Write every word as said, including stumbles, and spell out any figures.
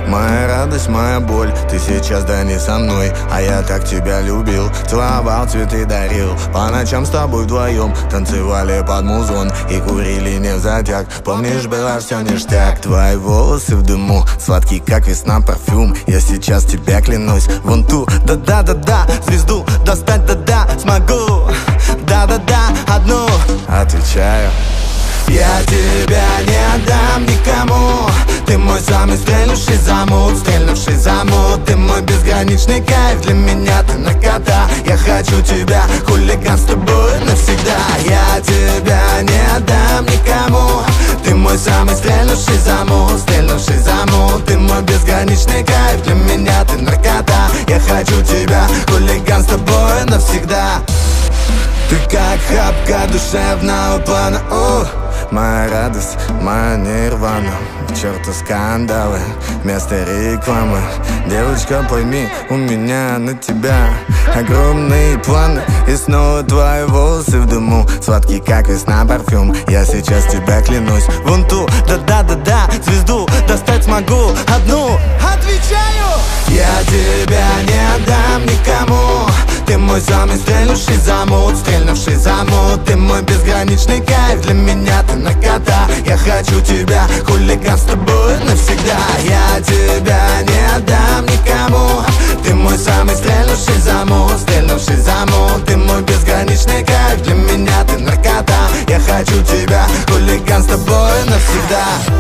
Моя радость, моя боль, ты сейчас да не со мной. А я так тебя любил, целовал, цветы дарил. По ночам с тобой вдвоем танцевали под музон и курили не в затяг. Помнишь, было все ништяк. Твои волосы в дыму, сладкий как весна парфюм. Я сейчас тебя клянусь, вон ту, да-да-да-да, звезду достать, да-да, смогу. Да-да-да, одну, отвечаю. Я тебя не отдам никому. Ты мой самый стрельнувший замут, стрельнувший замут. Ты мой безграничный кайф, для меня ты наркота. Я хочу тебя, хулиган, с тобой навсегда. Я тебя не отдам никому. Ты мой самый стрельнувший замут, стрельнувший замут. Ты мой безграничный кайф, для меня ты наркота. Я хочу тебя, хулиган, с тобой навсегда. Ты как хапка душевного плана, о, моя радость, моя нирвана. К черту скандалы, вместо рекламы. Девочка, пойми, у меня на тебя огромные планы. И снова твои волосы в дыму, сладкий как весна парфюм. Я сейчас тебя клянусь, вон ту, да-да-да-да, звезду достать смогу, одну, отвечаю. Я тебя не отдам никому. Ты мой самый стрельнувший замут, стрельнувший замут. Ты мой безграничный кайф, для меня ты наркота. Я хочу тебя, хулиган, с тобой навсегда. Я тебя не отдам никому. Ты мой самый стрельнувший замут, стрельнувший замут. Ты мой безграничный кайф, для меня ты наркота. Я хочу тебя, хулиган, с тобой навсегда.